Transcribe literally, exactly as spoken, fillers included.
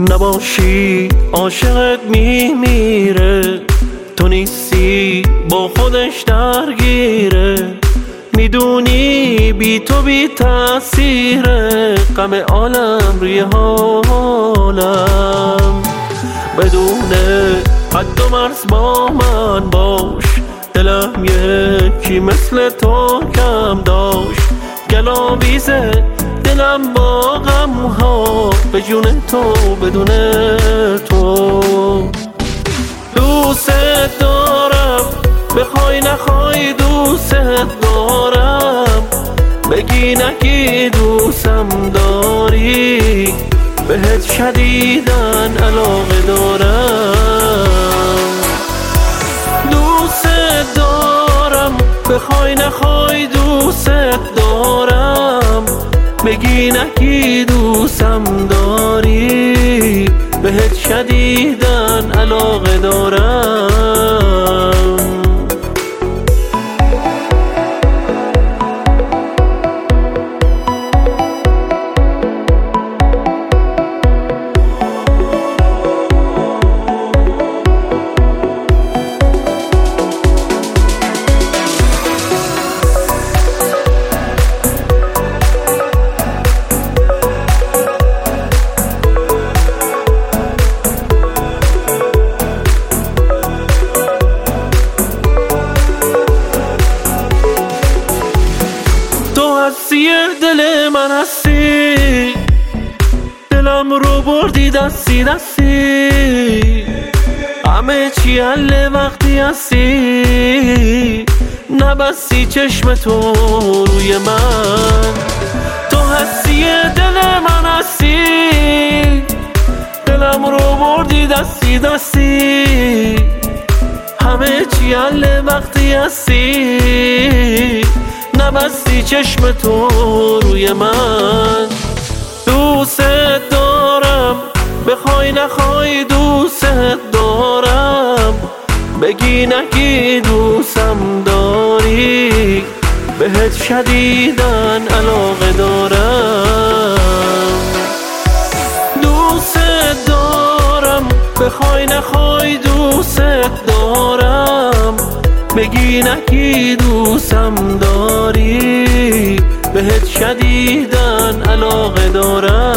نباشی عاشقت میمیره، تو نیستی با خودش درگیره. میدونی بی تو بی تأثیره، غم عالم روی حالم. بدون حد و مرز با من باش، دلم یکی مثل تو کم داشت. گلاویزه دلم با غم ها، به جون تو بدون تو. دوست دارم بخوای نخوای، دوست دارم بگی نگی دوستم داری. بهت شدیدن علاقه دارم. دوست دارم بخوای نخوای، دوست دارم بگی نگی دوستم داری. بهت شدیدن علاقه دارم. هستی دل من هستی، دلم رو بردی دستی دستی. همه چی حل وقتی هستی، نبستی چشم تو روی من. تو هستی دل من هستی، دلم رو بردی دستی دستی. همه چی حل وقتی هستی، نبستی چشم تو روی من. دوست دارم بخوای نخوای، دوست دارم بگی نگی دوستم داری. بهت شدیدن علاقه دارم. دوست دارم بخوای نخوای، دوست دارم بگی نگی دوستم داری. بهت شدیدن علاقه دارم.